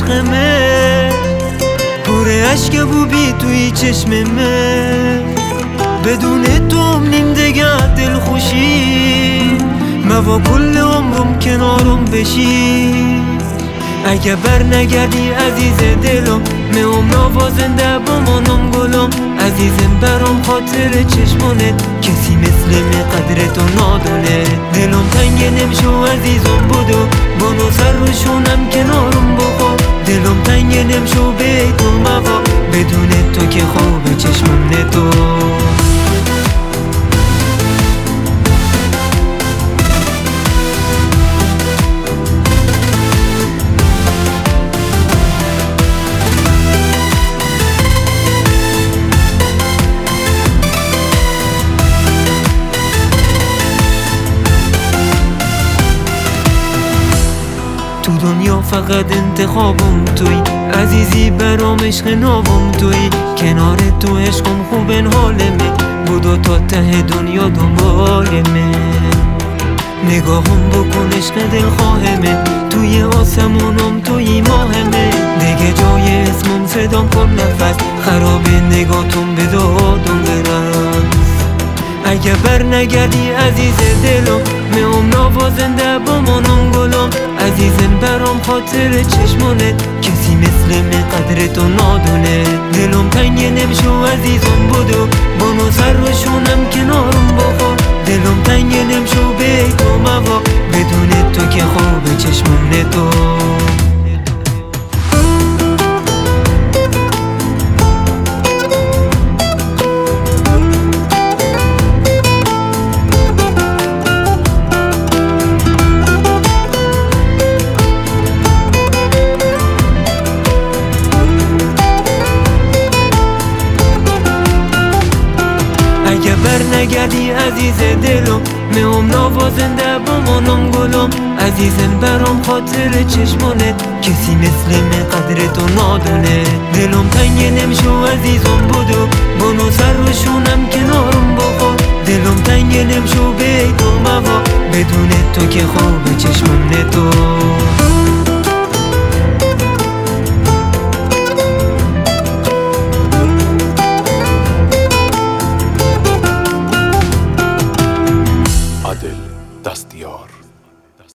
عشقمه، پر عشق بوبی توی چشممه. بدون تو نیم دگه دل خوشی، موا کل عمرم کنارم بشی. اگه بر نگردی عزیز دلم، میام نوازنده بمانم گلم. عزیزم برام خاطر چشمانت، کسی مثل من قدر تو ندونه. دلم تنگ نمشو عزیزم بودو، بانو سر روشونم کنارم بخور. دلم تنگ نمشو به تو موا، بدون تو که خوب چشمم نتو. تو دنیا فقط انتخابم توی، عزیزی برام عشق نابم توی. کنار تو عشقم خوبن حالمه، بودو تا ته دنیا دنبالمه. نگاهم بکن عشق دلخواهمه، توی آسمونم توی ماهمه. دیگه جای اسمم صدام کن نفس، خراب نگاتم به دادم برس. اگه بر نگردی عزیز دلم، میام نوازنده بمانم گلم. عزیزم برام خاطر چشمانت، کسی مثل من قدر تو ندونه. دلم تنگ نمشو عزیزم بودو، بانو سر روشونم کنارم بخور. دلم تنگ نمشو به تو موا، بدون تو که خوب چشمم نتو. اگه بر نگردی عزیز دلم، میام نوازنده بمانم گلم. عزیزم برام خاطر چشمانت، کسی مثل من قدر تو ندونه. دلم تنگ نمشو عزیزم بودو، بانو سر روشونم کنارم بخور. دلم تنگ نمشو به تو موا، بدون تو که خوب چشمم نتو. عادل دستیار.